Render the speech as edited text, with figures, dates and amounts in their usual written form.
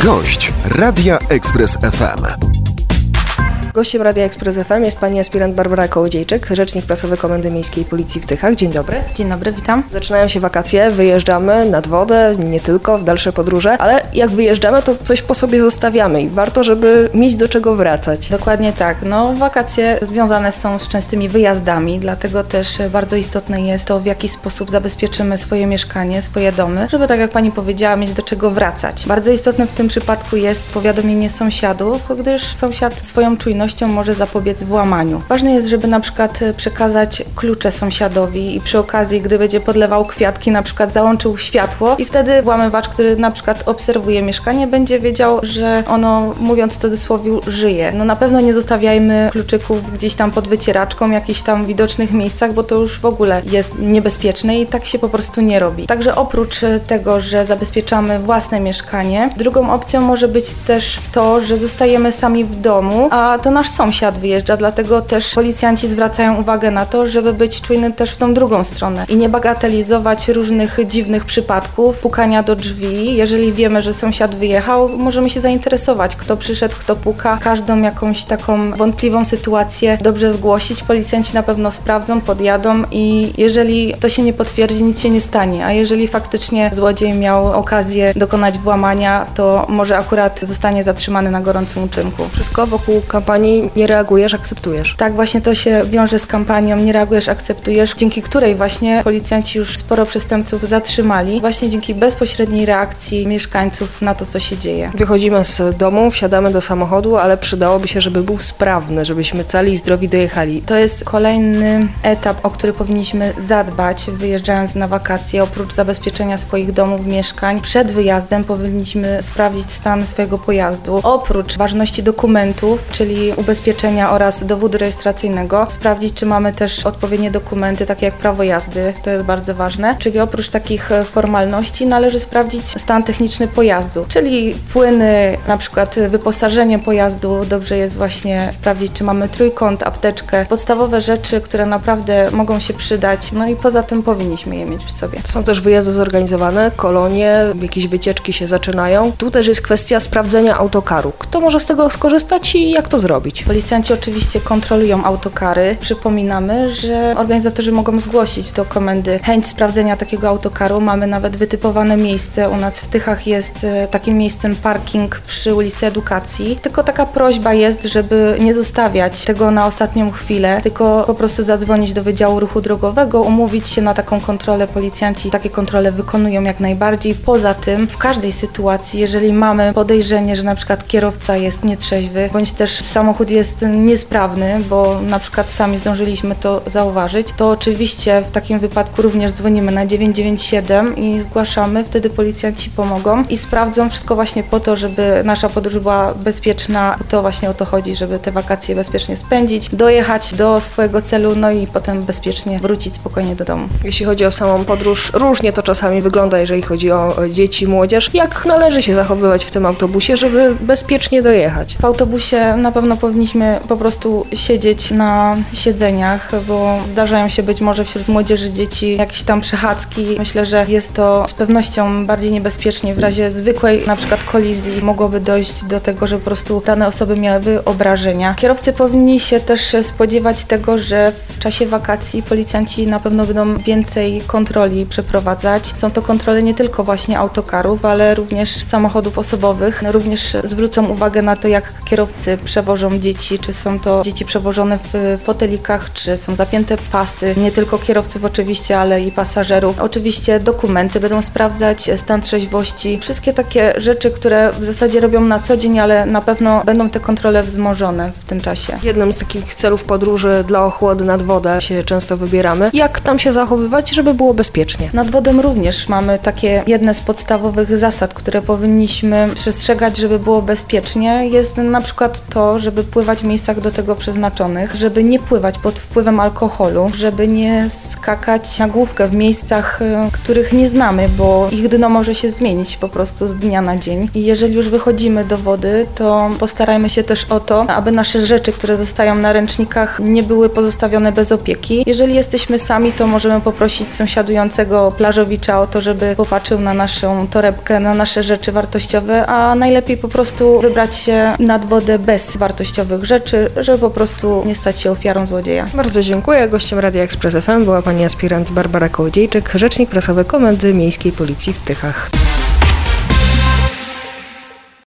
Gość Radia Express FM. Gościem Radia Express FM jest pani aspirant Barbara Kołodziejczyk, rzecznik prasowy Komendy Miejskiej Policji w Tychach. Dzień dobry. Dzień dobry, witam. Zaczynają się wakacje, wyjeżdżamy nad wodę, nie tylko, w dalsze podróże, ale jak wyjeżdżamy, to coś po sobie zostawiamy i warto, żeby mieć do czego wracać. Dokładnie tak. Wakacje związane są z częstymi wyjazdami, dlatego też bardzo istotne jest to, w jaki sposób zabezpieczymy swoje mieszkanie, swoje domy, żeby, tak jak pani powiedziała, mieć do czego wracać. Bardzo istotne w tym przypadku jest powiadomienie sąsiadów, gdyż sąsiad swoją czujnością może zapobiec włamaniu. Ważne jest, żeby na przykład przekazać klucze sąsiadowi i przy okazji, gdy będzie podlewał kwiatki, na przykład załączył światło i wtedy włamywacz, który na przykład obserwuje mieszkanie, będzie wiedział, że ono, mówiąc w cudzysłowie, żyje. Na pewno nie zostawiajmy kluczyków gdzieś tam pod wycieraczką, jakichś tam widocznych miejscach, bo to już w ogóle jest niebezpieczne i tak się po prostu nie robi. Także oprócz tego, że zabezpieczamy własne mieszkanie, drugą opcją może być też to, że zostajemy sami w domu, a to nasz sąsiad wyjeżdża, dlatego też policjanci zwracają uwagę na to, żeby być czujny też w tą drugą stronę i nie bagatelizować różnych dziwnych przypadków, pukania do drzwi. Jeżeli wiemy, że sąsiad wyjechał, możemy się zainteresować, kto przyszedł, kto puka. Każdą jakąś taką wątpliwą sytuację dobrze zgłosić. Policjanci na pewno sprawdzą, podjadą i jeżeli to się nie potwierdzi, nic się nie stanie. A jeżeli faktycznie złodziej miał okazję dokonać włamania, to może akurat zostanie zatrzymany na gorącym uczynku. Wszystko wokół kampanii nie reagujesz, akceptujesz. Tak, właśnie to się wiąże z kampanią Nie reagujesz, akceptujesz, dzięki której właśnie policjanci już sporo przestępców zatrzymali, właśnie dzięki bezpośredniej reakcji mieszkańców na to, co się dzieje. Wychodzimy z domu, wsiadamy do samochodu, ale przydałoby się, żeby był sprawny, żebyśmy cali i zdrowi dojechali. To jest kolejny etap, o który powinniśmy zadbać, wyjeżdżając na wakacje. Oprócz zabezpieczenia swoich domów, mieszkań, przed wyjazdem powinniśmy sprawdzić stan swojego pojazdu. Oprócz ważności dokumentów, czyli ubezpieczenia oraz dowodu rejestracyjnego, sprawdzić, czy mamy też odpowiednie dokumenty, takie jak prawo jazdy, to jest bardzo ważne. Czyli oprócz takich formalności należy sprawdzić stan techniczny pojazdu, czyli płyny, na przykład wyposażenie pojazdu, dobrze jest właśnie sprawdzić, czy mamy trójkąt, apteczkę, podstawowe rzeczy, które naprawdę mogą się przydać, i poza tym powinniśmy je mieć w sobie. Są też wyjazdy zorganizowane, kolonie, jakieś wycieczki się zaczynają. Tu też jest kwestia sprawdzenia autokaru. Kto może z tego skorzystać i jak to zrobić? Policjanci oczywiście kontrolują autokary. Przypominamy, że organizatorzy mogą zgłosić do komendy chęć sprawdzenia takiego autokaru. Mamy nawet wytypowane miejsce. U nas w Tychach jest takim miejscem parking przy ulicy Edukacji. Tylko taka prośba jest, żeby nie zostawiać tego na ostatnią chwilę, tylko po prostu zadzwonić do Wydziału Ruchu Drogowego, umówić się na taką kontrolę. Policjanci takie kontrole wykonują jak najbardziej. Poza tym w każdej sytuacji, jeżeli mamy podejrzenie, że na przykład kierowca jest nietrzeźwy, bądź też samochód jest niesprawny, bo na przykład sami zdążyliśmy to zauważyć, to oczywiście w takim wypadku również dzwonimy na 997 i zgłaszamy, wtedy policjanci pomogą i sprawdzą wszystko właśnie po to, żeby nasza podróż była bezpieczna. To właśnie o to chodzi, żeby te wakacje bezpiecznie spędzić, dojechać do swojego celu, i potem bezpiecznie wrócić spokojnie do domu. Jeśli chodzi o samą podróż, różnie to czasami wygląda, jeżeli chodzi o dzieci, młodzież. Jak należy się zachowywać w tym autobusie, żeby bezpiecznie dojechać? W autobusie na pewno powinniśmy po prostu siedzieć na siedzeniach, bo zdarzają się być może wśród młodzieży, dzieci jakieś tam przechadzki. Myślę, że jest to z pewnością bardziej niebezpiecznie. W razie zwykłej na przykład kolizji mogłoby dojść do tego, że po prostu dane osoby miałyby obrażenia. Kierowcy powinni się też spodziewać tego, że w czasie wakacji policjanci na pewno będą więcej kontroli przeprowadzać. Są to kontrole nie tylko właśnie autokarów, ale również samochodów osobowych. Również zwrócą uwagę na to, jak kierowcy przewożą dzieci, czy są to dzieci przewożone w fotelikach, czy są zapięte pasy, nie tylko kierowców oczywiście, ale i pasażerów. Oczywiście dokumenty będą sprawdzać, stan trzeźwości, wszystkie takie rzeczy, które w zasadzie robią na co dzień, ale na pewno będą te kontrole wzmożone w tym czasie. Jednym z takich celów podróży dla ochłody nad wodę się często wybieramy. Jak tam się zachowywać, żeby było bezpiecznie? Nad wodą również mamy takie jedne z podstawowych zasad, które powinniśmy przestrzegać, żeby było bezpiecznie. Jest na przykład to, żeby żeby pływać w miejscach do tego przeznaczonych, żeby nie pływać pod wpływem alkoholu, żeby nie skakać na główkę w miejscach, których nie znamy, bo ich dno może się zmienić po prostu z dnia na dzień. I jeżeli już wychodzimy do wody, to postarajmy się też o to, aby nasze rzeczy, które zostają na ręcznikach, nie były pozostawione bez opieki. Jeżeli jesteśmy sami, to możemy poprosić sąsiadującego plażowicza o to, żeby popatrzył na naszą torebkę, na nasze rzeczy wartościowe, a najlepiej po prostu wybrać się nad wodę bez wartościowych rzeczy, żeby po prostu nie stać się ofiarą złodzieja. Bardzo dziękuję. Gościem Radia Express FM była pani aspirant Barbara Kołodziejczyk, rzecznik prasowy Komendy Miejskiej Policji w Tychach.